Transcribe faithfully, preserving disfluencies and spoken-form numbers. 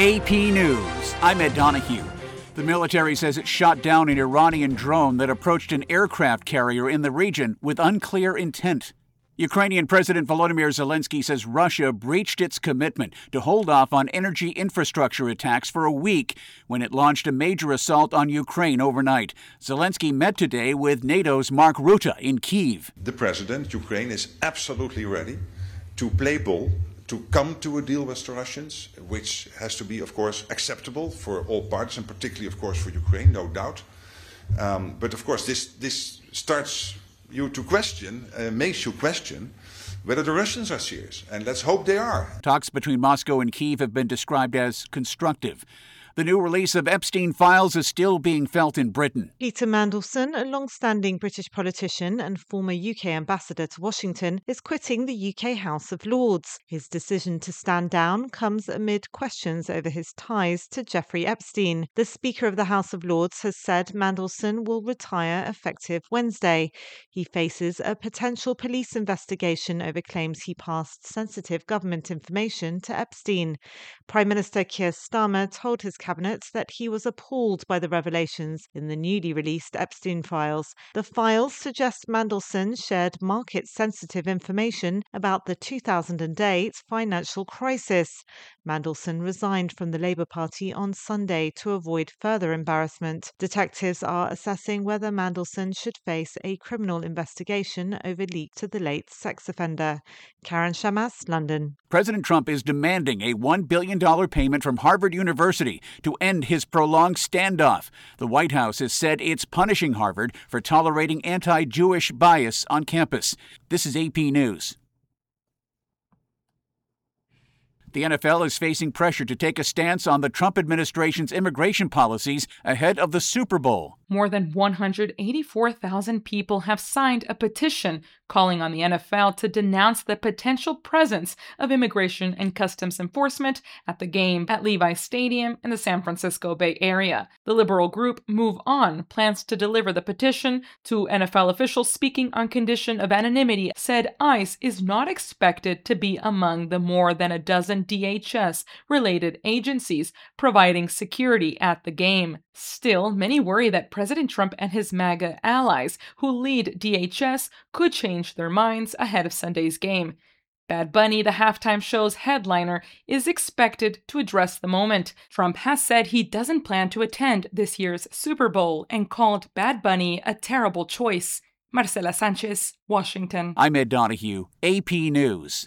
A P News, I'm Ed Donahue. The military says it shot down an Iranian drone that approached an aircraft carrier in the region with unclear intent. Ukrainian President Volodymyr Zelensky says Russia breached its commitment to hold off on energy infrastructure attacks for a week when it launched a major assault on Ukraine overnight. Zelensky met today with NATO's Mark Rutte in Kyiv. The president, Ukraine, is absolutely ready to play ball, to come to a deal with the Russians, which has to be, of course, acceptable for all parties, and particularly, of course, for Ukraine, no doubt. Um, but, of course, this, this starts you to question, uh, makes you question whether the Russians are serious. And let's hope they are. Talks between Moscow and Kyiv have been described as constructive. The new release of Epstein files is still being felt in Britain. Peter Mandelson, a long-standing British politician and former U K ambassador to Washington, is quitting the U K House of Lords. His decision to stand down comes amid questions over his ties to Jeffrey Epstein. The Speaker of the House of Lords has said Mandelson will retire effective Wednesday. He faces a potential police investigation over claims he passed sensitive government information to Epstein. Prime Minister Keir Starmer told his cabinet that he was appalled by the revelations in the newly released Epstein files. The files suggest Mandelson shared market-sensitive information about the two thousand eight financial crisis. Mandelson resigned from the Labour Party on Sunday to avoid further embarrassment. Detectives are assessing whether Mandelson should face a criminal investigation over leak to the late sex offender. Karen Shamas, London. President Trump is demanding a one billion dollars payment from Harvard University to end his prolonged standoff. The White House has said it's punishing Harvard for tolerating anti-Jewish bias on campus. This is A P News. The N F L is facing pressure to take a stance on the Trump administration's immigration policies ahead of the Super Bowl. More than one hundred eighty-four thousand people have signed a petition calling on the N F L to denounce the potential presence of immigration and customs enforcement at the game at Levi's Stadium in the San Francisco Bay Area. The liberal group Move On plans to deliver the petition to N F L officials speaking on condition of anonymity, said ICE is not expected to be among the more than a dozen D H S-related agencies providing security at the game. Still, many worry that President Trump and his MAGA allies who lead D H S could change their minds ahead of Sunday's game. Bad Bunny, the halftime show's headliner, is expected to address the moment. Trump has said he doesn't plan to attend this year's Super Bowl and called Bad Bunny a terrible choice. Marcela Sanchez, Washington. I'm Ed Donahue, A P News.